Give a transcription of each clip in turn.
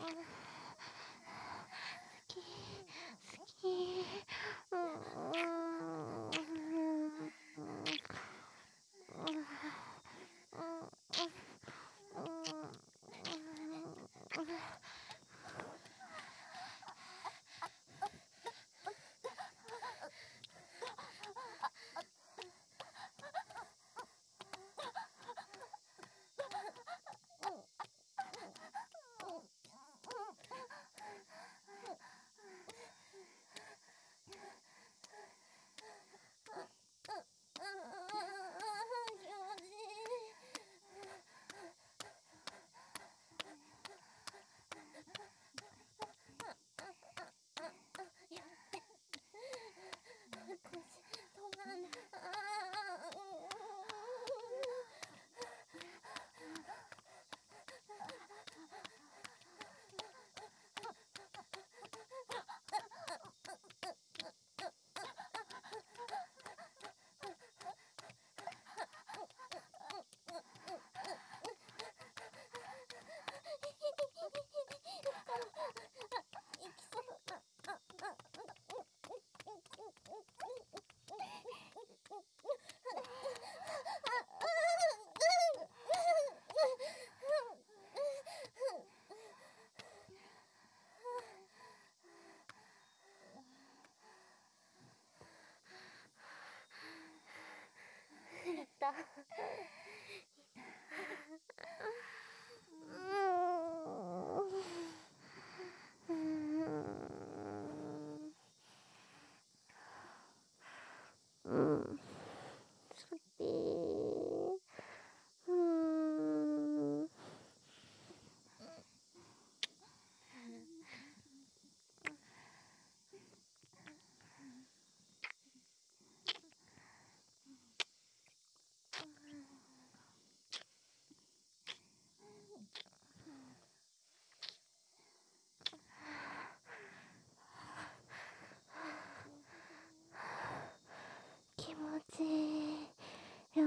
気持ちいいよ。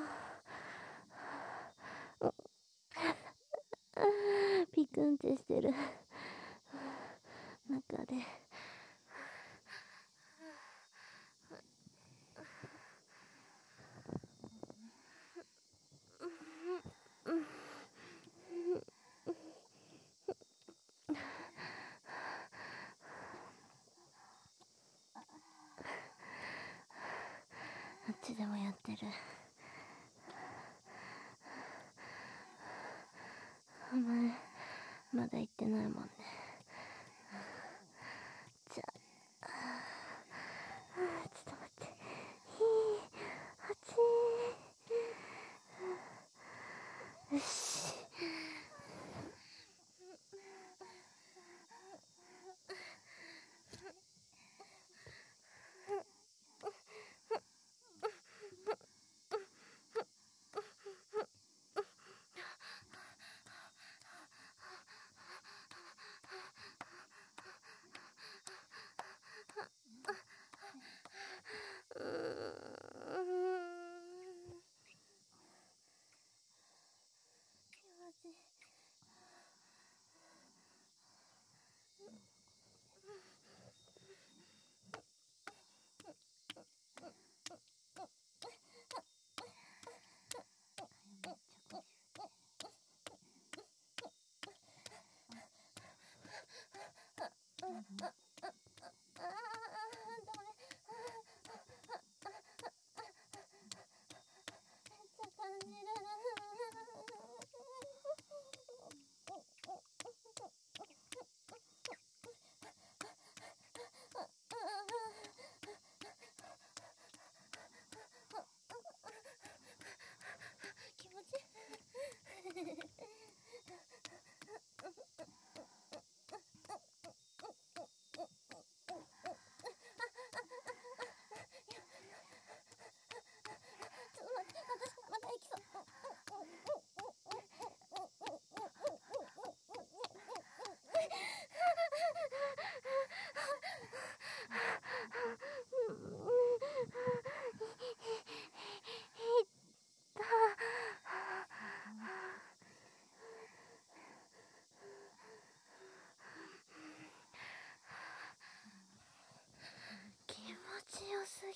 ピクンってしてる中であっちでもやってる。お前まだ行ってないもんね。じゃあ、ちょっと待って。よし。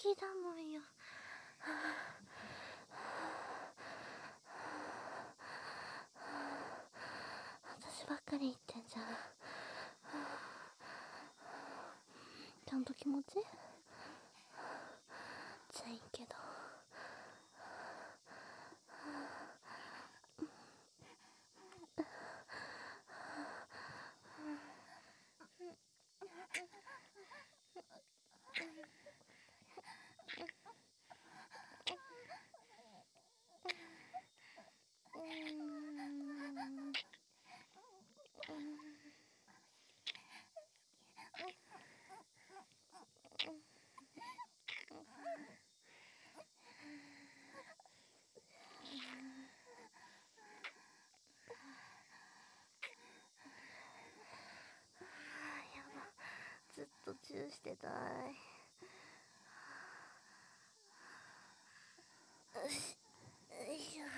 きだもんよ。私ばっかり言ってんじゃん。ちゃんと気持ちじゃいいけど。ずっとチューしてたい。よし、よいしょ。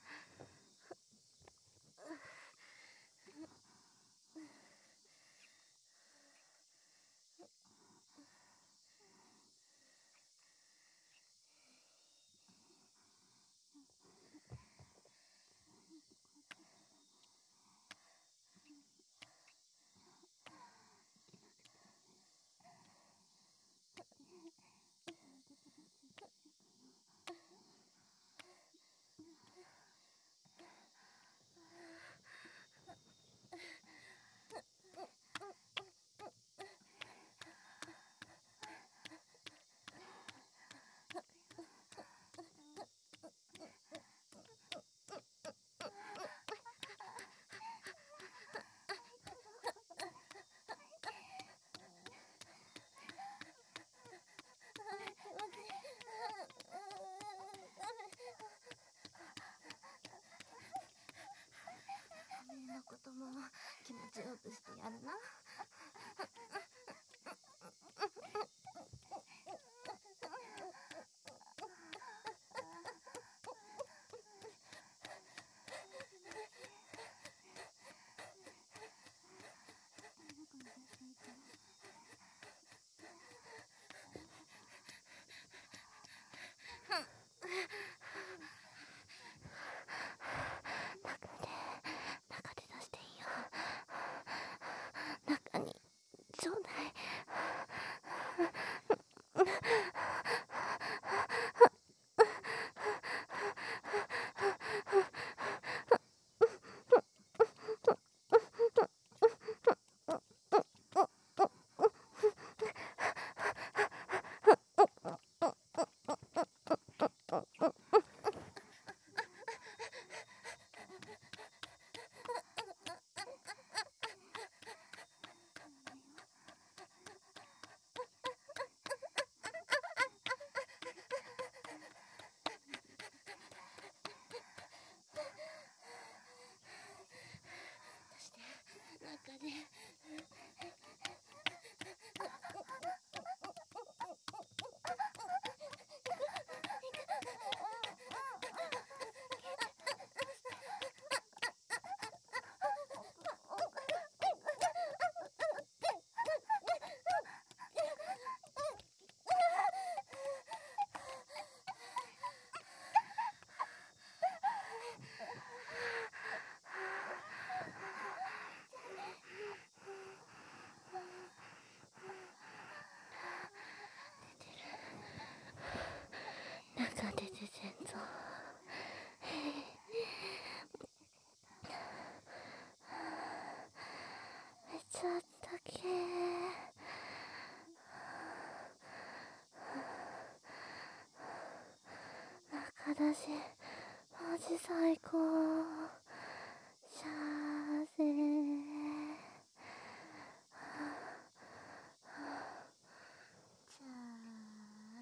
のことも気持ちよくしてやるな。中で出していいよ。中にちょうだい。中で中で出てんぞ。めっちゃあったけー。中だしマジ最高。幸せー。じゃあ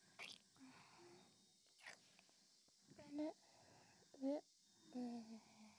あれ、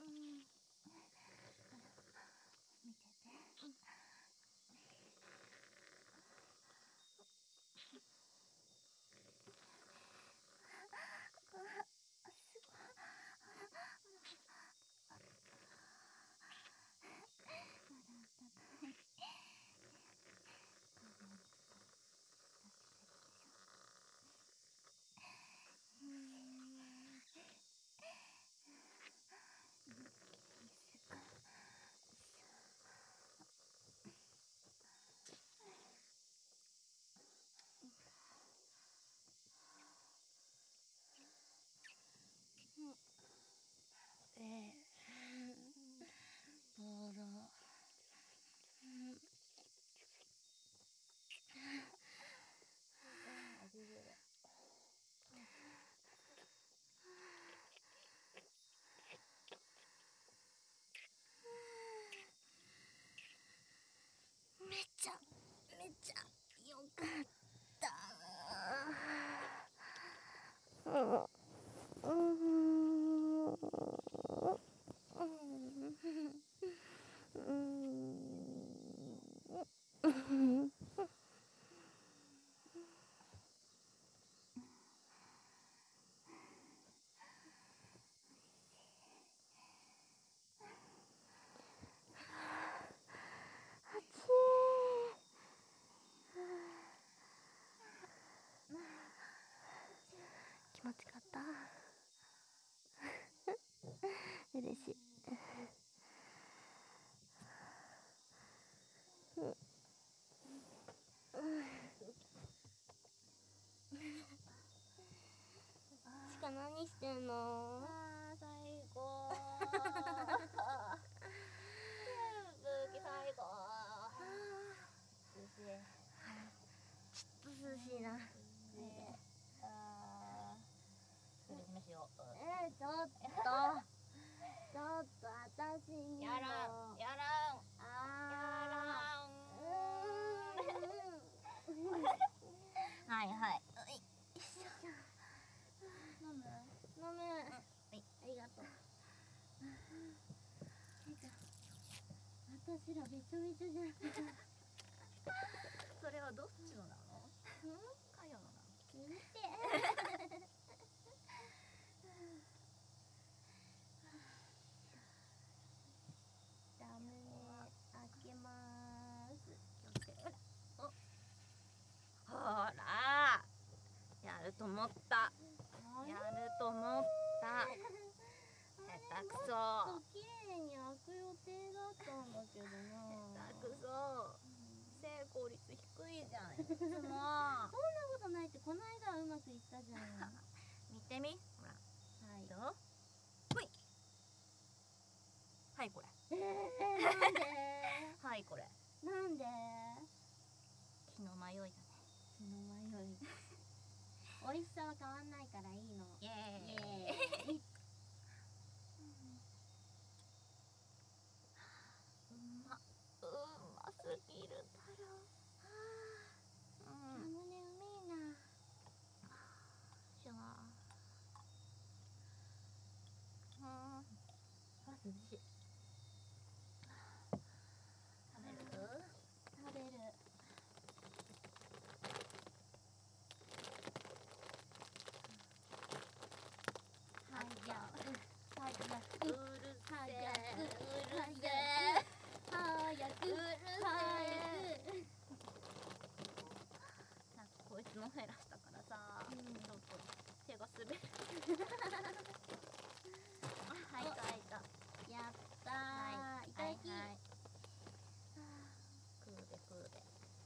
見てて。ボロ。めちゃよかった。 気持ちよかった嬉しい。ちか何してんの？ 最高。最高。涼しい。 ちょっと涼しいな。 それにしよう。 ちょっと私にも。 やらん。はいはい。飲む。はい。 ありがとう。私らべちょべちょじゃん。 それはどっちのなの？かよのなの？ 見て。ラムネ開けまーす。 ほら、やると思った。下手くそ。 綺麗に開く予定だったんだけどな。 下手くそ。成功率低いじゃん。いつも。 そんなことないって、この間はうまくいったじゃん。 見てみ。ほら。 はい。 どう？ほい。はいこれ。 なんで？ はいこれ。 なんで？ 気の迷いだね。 気の迷い。美味しさは変わんないからいいの。 イエーイ。うますぎるだろ。 ラムネうめえな。 じゃあ。涼しい。食べる？ 食べる。 うるせえ。なんかこいつの減らしたからさ、ちょっと手が滑る。開いた。 やったー。いただき。 食うべ。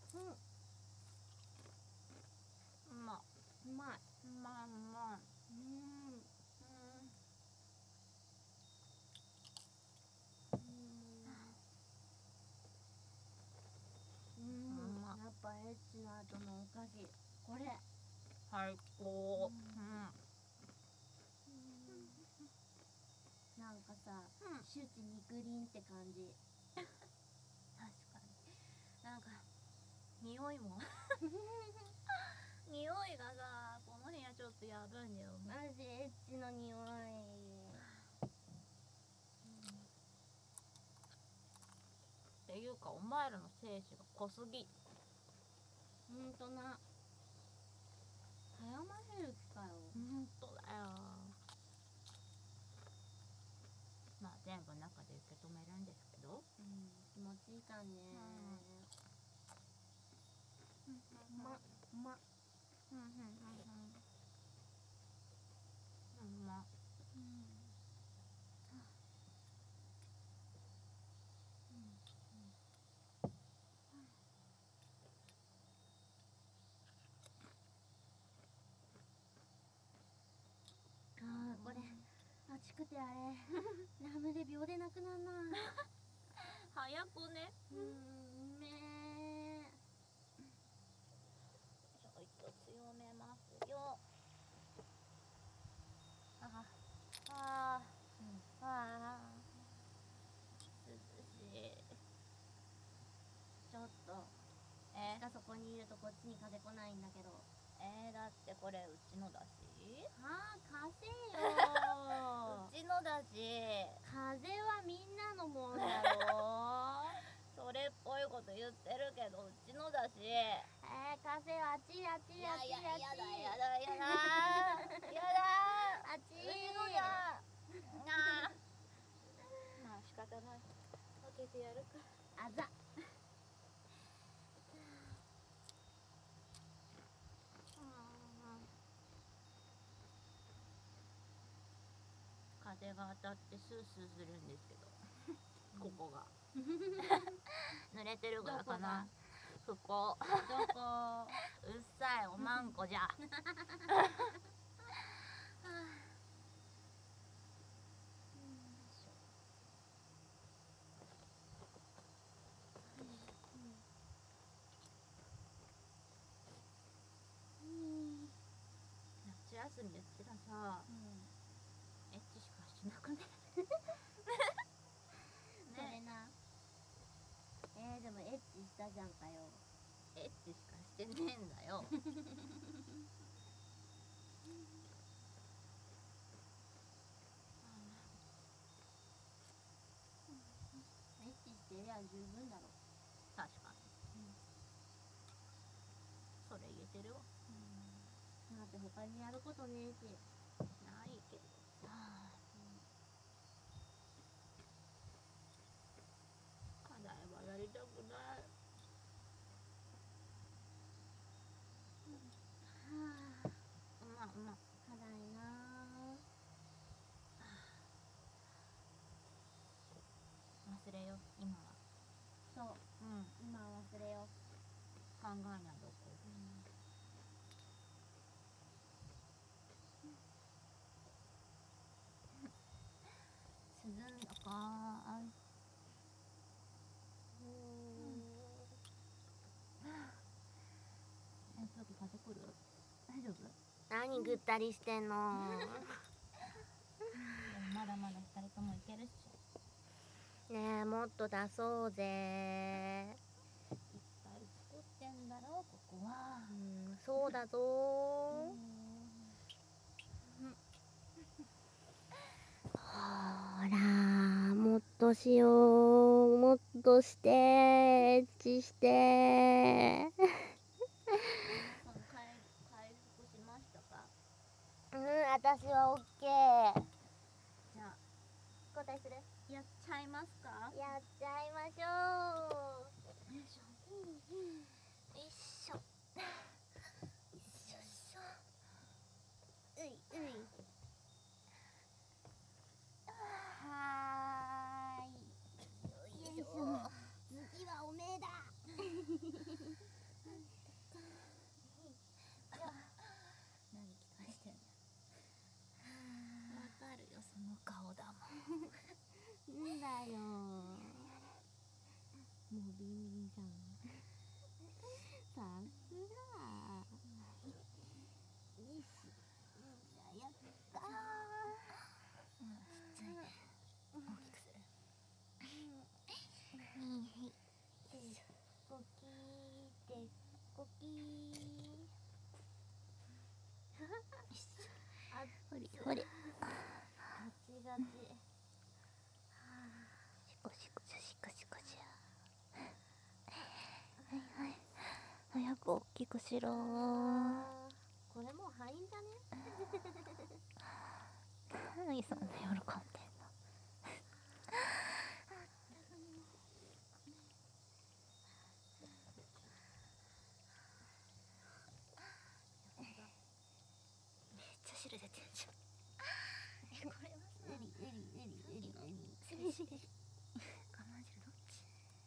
うまい。 やっぱエッチの後のお菓子これ最高。 なんかさ、周知肉林って感じ。 確かに。なんか匂いも匂いがさ、この部屋ちょっとやばいんだよ。 マジエッチの匂い。 いうかお前らの精子が濃すぎ。 ほんとな。早ませる気かよ。 ほんとだよ。まあ全部中で受け止めるんですけど、 気持ちいいかんね。まこれ暑くてあれラムで秒でなくなんな。 早くね。 めちょいと強めますよ。涼しい。 ちょっと下そこにいるとこっちに風来ないんだけど。 だってこれうちのだし。 貸せようちのだし。 風はみんなのもんだろそれっぽいこと言ってるけどうちのだし。 貸せよ。あっちあっちあっちあっち。 やだあっちうちのだ。まあ仕方ない。開けてやるか。 あざ。 風が当たってスースーするんですけどここが濡れてるからかな。ここどこうっさいおまんこじゃ夏休みうちらさ、エッチしかしてなくねそれな。でもエッチしたじゃんかよ。 エッチしかしてねえんだよエッチしてりゃ十分だろ。 確かに、それ言えてるわ。 だって他にやることねえし。 ないけどさ、課題はやりたくない。 課題な。 忘れよ今は。 そう、今は忘れよ。 考えないどこ。涼んだかちょっと風来る？大丈夫？ 何ぐったりしてんのでもまだまだ2人ともいけるっしょ。 ねえ、もっと出そうぜ。 いっぱい作ってんだろここは。 そうだぞほら、もっとしよう。もっとして、エッチして。 回復しましたか？ 私はオッケー。 じゃあ交代する？ やっちゃいますか？ やっちゃいましょう。 よいしょよいしょよいしょ。 うい。 はーい。よいしょ。 次はおめえだ。 何期待してんの？わかるよその顔だもん。 んだよ。もうビンビンじゃん。さすが。よし。じゃあやったー。 ちっちゃいね。大きくする。 コキーってコキー。ほれ。ガチガチ。シコシコじゃ。 く大きくしろー。 これもう入んじゃね？ 何そんな喜んでんの。めっちゃ汁出てんじゃん。これはさ、 うり我慢汁どっち？す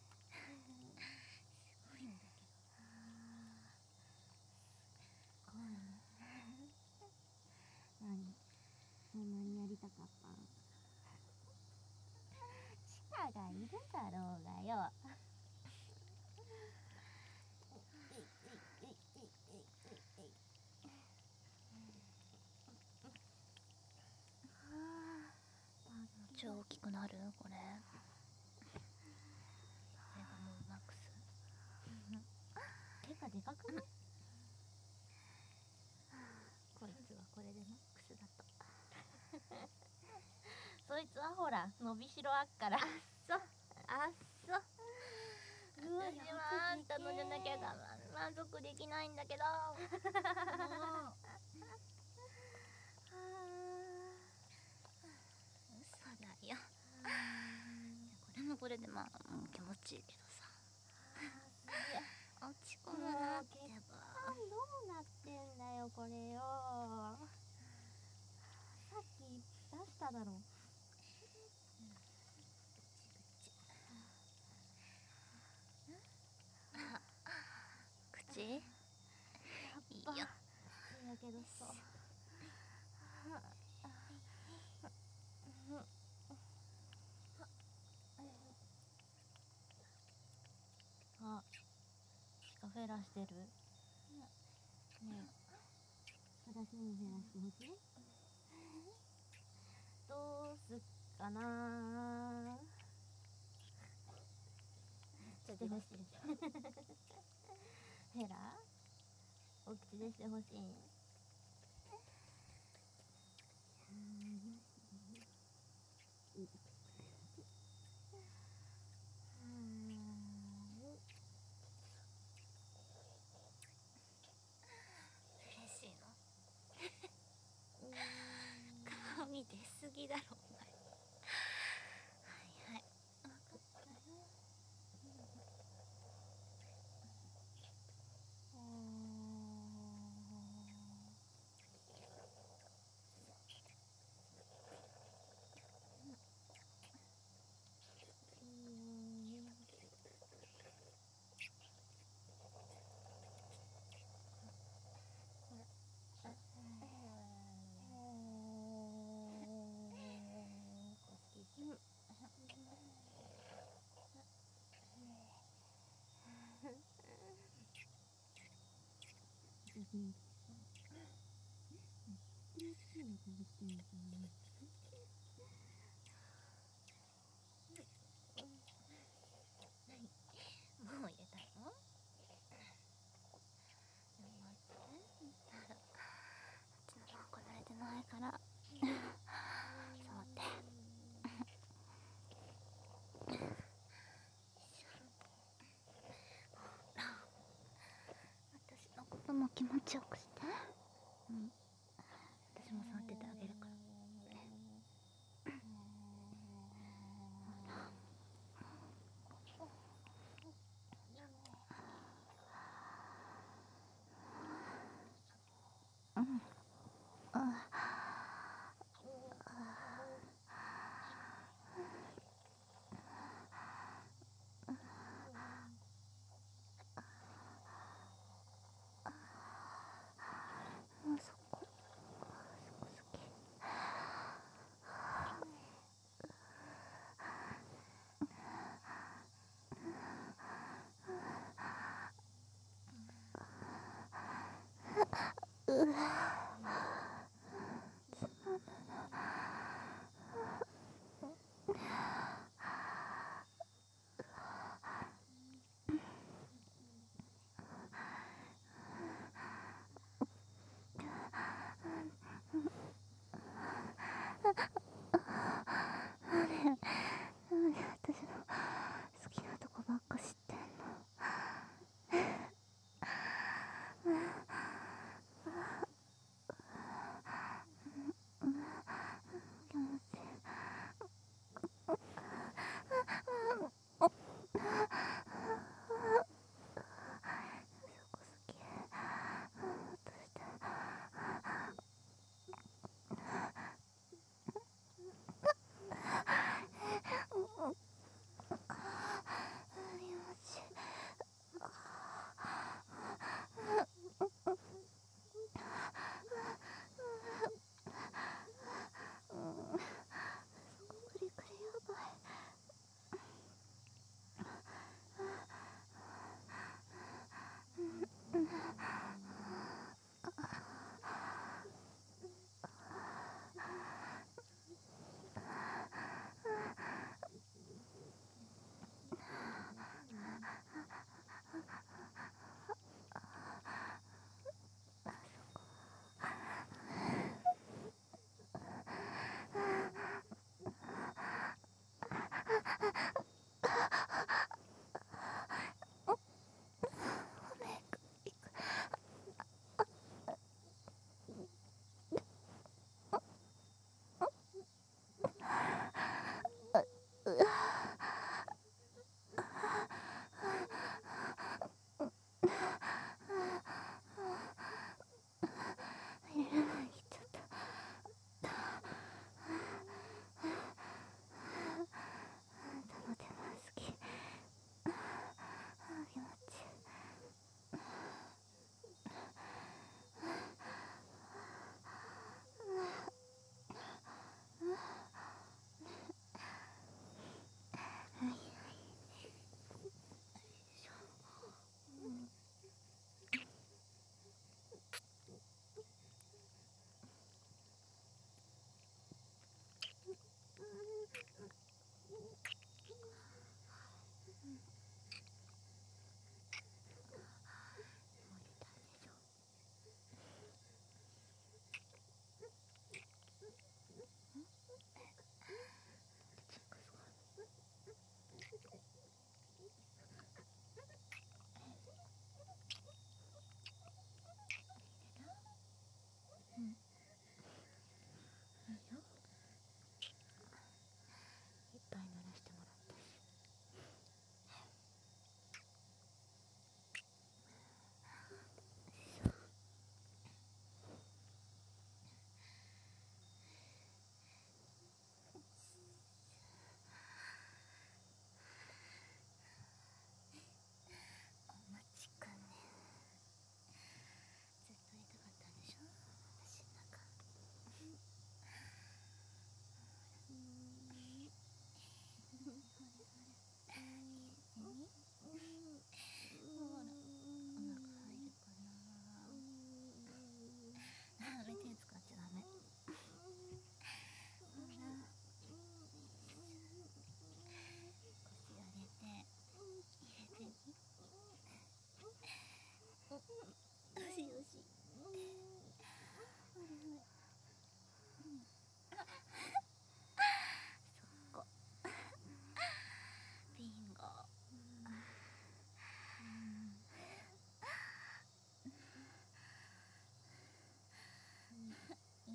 ごいんだけど。 すごいね。何？そんなにやりたかったの？チカがいるだろうがよ。 超大きくなるこれ。これがもうマックス。 手がでかくない？ こいつはこれでマックスだと。 そいつはほら伸びしろあっから。 そう。 うわ、 私はあんたのじゃなきゃ満足できないんだけど。もう。嘘だよ。これもこれでまあ気持ちいいけどさ。落ち込むなってば。 どうなってんだよこれよ。さっき出しただろ。 口いいよ。 いいんだけどさ。あ、シカフェラしてる。ねえ、私にもフェラしてほしい？どうすっかなー。してほしい。フェラ？お口でしてほしい？ 嬉しいの？顔見出すぎだろお前。はいはい。分かったよ。もう入れたの？でも待って。あっちのもこなれてないから。そうって。私のことも気持ちよくして。うん。私も触っててあげるから。私の好きなとこばっか知ってんの。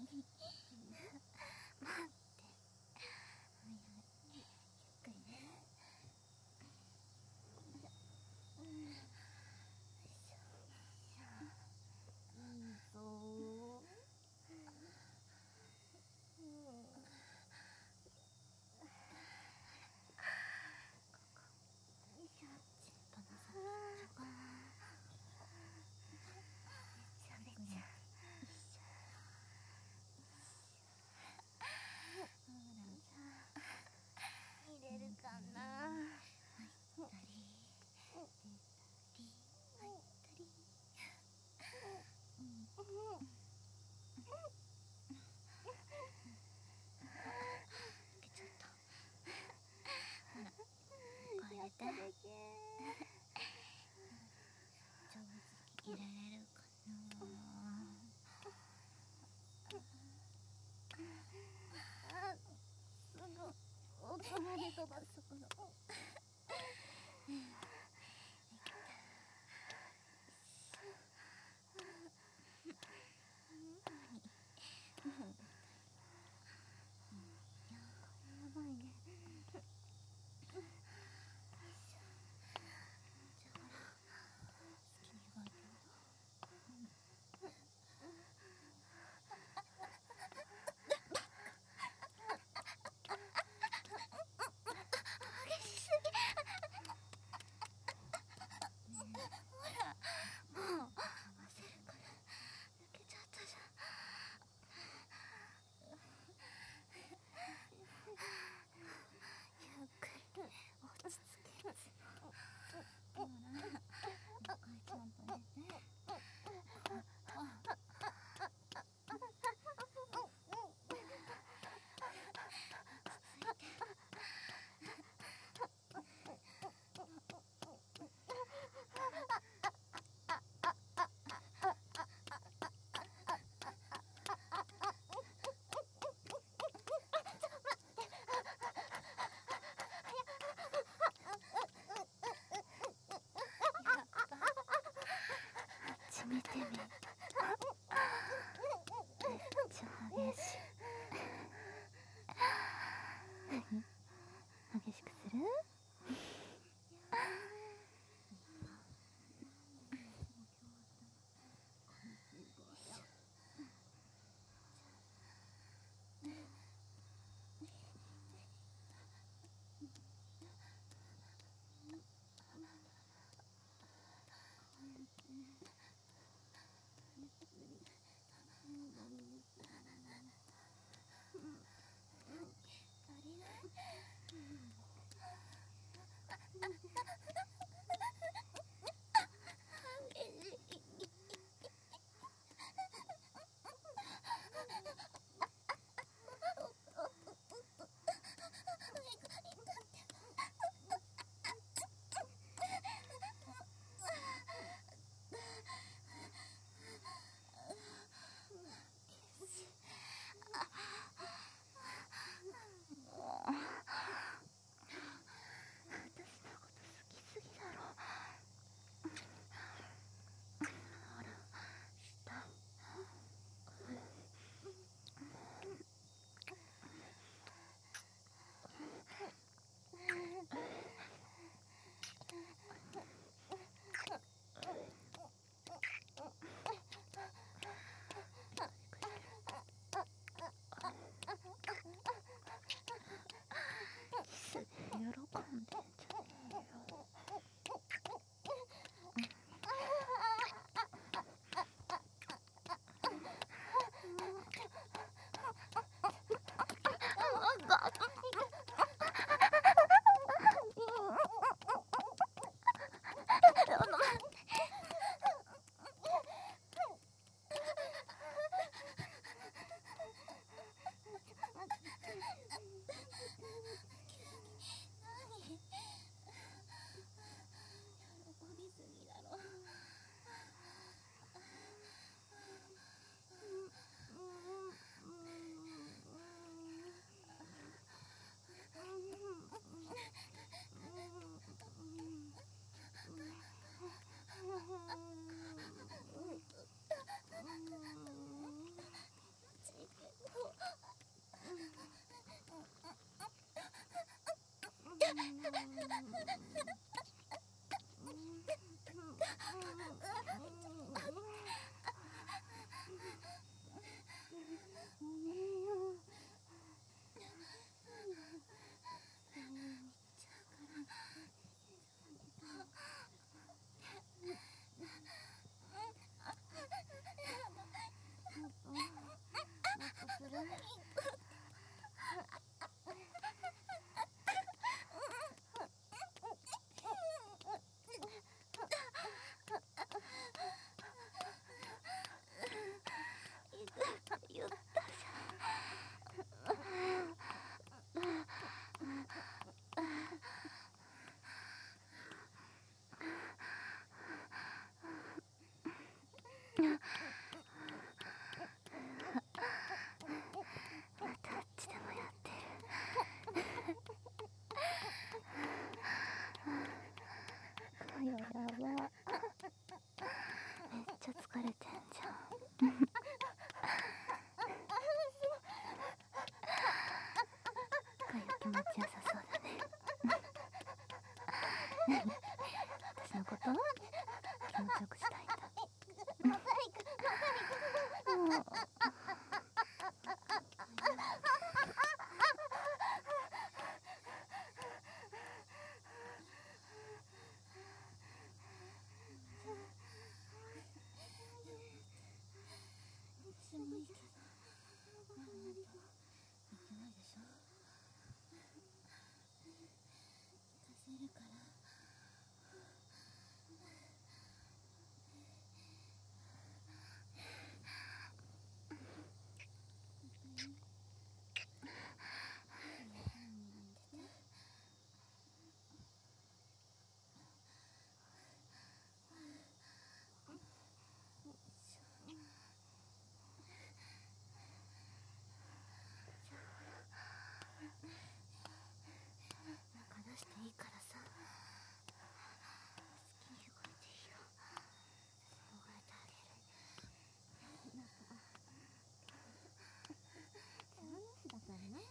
くりね。 いいぞ入れるかな。 やったでけ上手に入れれるかな。 すぐ音まで飛ばすこのやばいね。見てみ、めっちゃ激しい。激しくする？ せるから。中出していいからさ、好きに動いていいよ。動いてあげる。手放しだからな。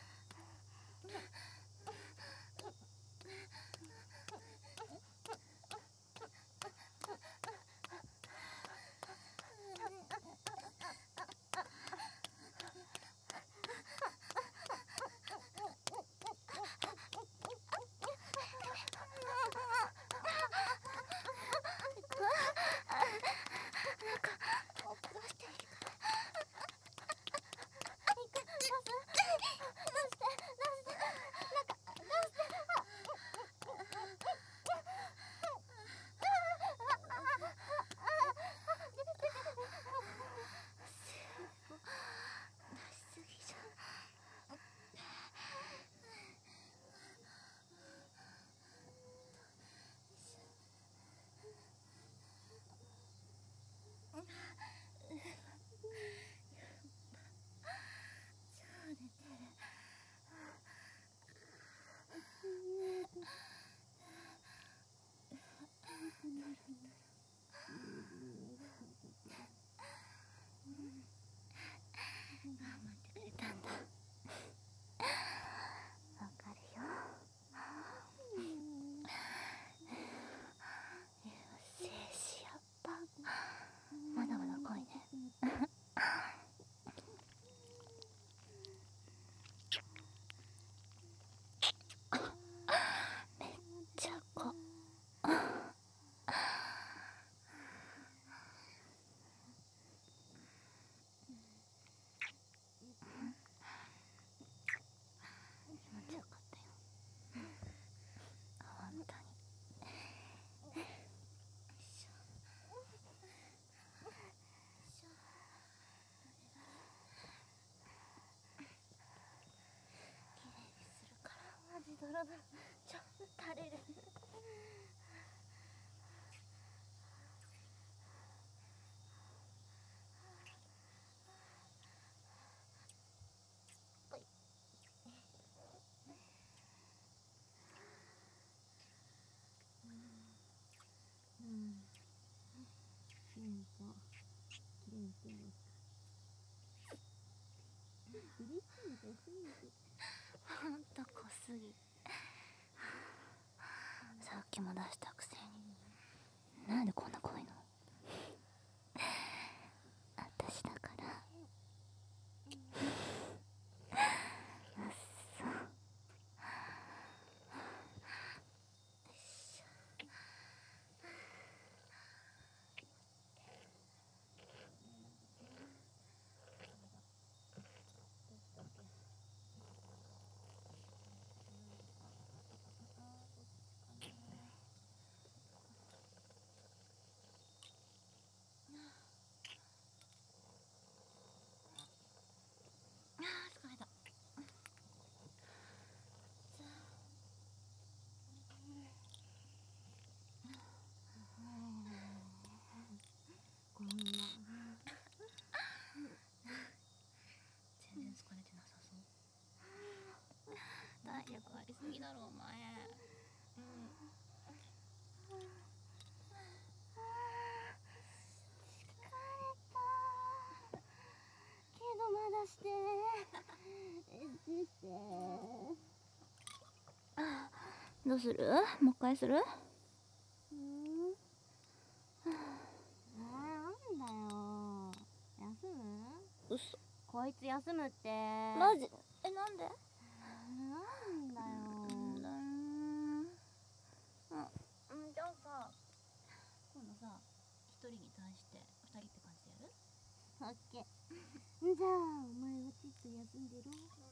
ドロドロちょっと垂れる。ほんと濃すぎ。さっきも出したくせに。なんでこんな濃いの？私だから。あっそう。疲れた。こんな全然疲れてなさそう。体力ありすぎだろお前。してエッチして。どうする？もう一回する？なんだよ。休む？うそ。こいつ休むって。マジ？なんで？なんだよ。じゃあさ、今度さ、一人に対して二人って感じでやる？オッケー。じゃあお前はちっと休んでろ。